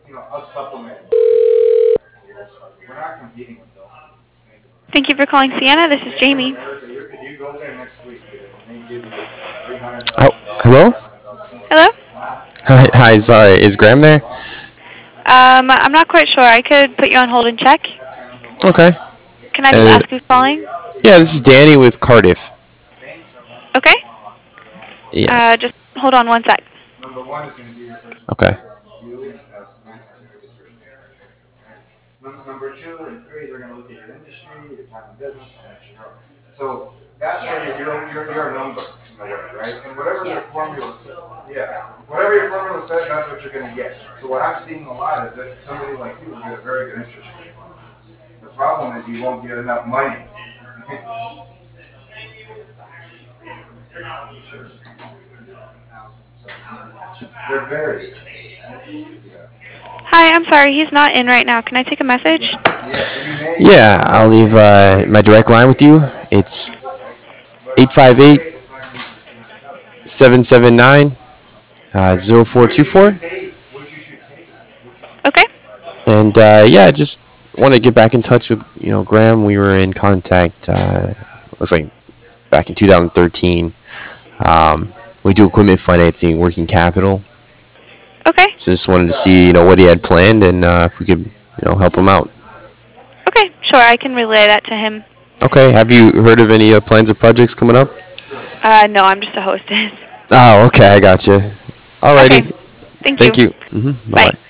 I'll supplement. We're not competing with them. Thank you for calling Sienna. This is Jamie. If you go there next week, and they give you $300,000. Oh, hello? Hello? Hi, sorry. Is Graham there? I'm not quite sure. I could put you on hold and check. Okay. Can I just Uh, ask who's calling? yeah, this is Danny with Cardiff. Okay. Yes. Just hold on one sec. Number one is going to be your personal. Okay. You as number two and three, they're going to look at your industry, your time in business, how much you know. So that's where you're a number in a way, right? And whatever your formula said, whatever your formula said, that's what you're going to get. So what I'm seeing a lot is that somebody like you will get a very good interest rate. The problem is you won't get enough money. They're very. Hi, I'm sorry. He's not in right now. Can I take a message? Yeah, I'll leave my direct line with you. It's 858 779 0424. Okay. And yeah, I just want to get back in touch with Graham. We were in contact. Looks like back in 2013. We do equipment financing, working capital. Okay. So just wanted to see what he had planned and if we could help him out. Okay. Sure. I can relay that to him. Okay. Have you heard of any plans or projects coming up? No, I'm just a hostess. Oh, okay. I got you. Alrighty. Okay. Thank you. Thank you. Bye Bye. bye.